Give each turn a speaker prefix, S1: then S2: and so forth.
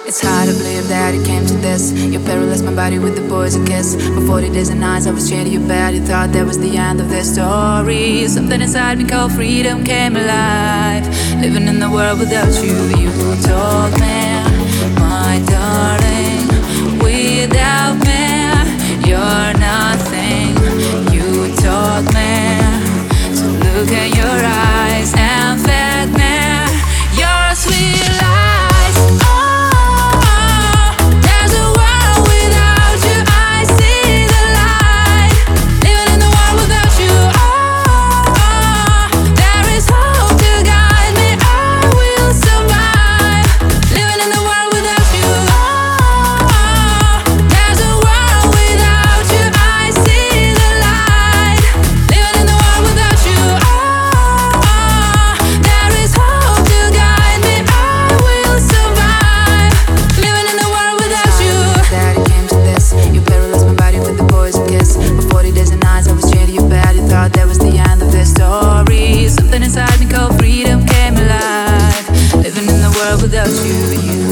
S1: It's hard to believe that it came to this. You paralyzed my body with the poison kiss. For 40 days and nights I was treating you bad. You thought that was the end of the story. Something inside me called freedom came alive. Living in the world without you. You told me, my darling, without me you're nothing. You taught me to look at your eyes and fed me your sweet lies. Oh, there's a world without you. I see the light. Living in the world without you. Oh, there is hope to guide me. I will survive. Living in the world without you. Oh, there's a world without you. I see the light. Living in the world without you. Oh, there is hope to guide me. I will survive. Living in the world without you. That it came to this. You paralyzed my body with the poison kiss. For 40 days and nights I was treating you bad. You thought that was the end of the story. Something inside me called freedom came alive. Living in the world without you.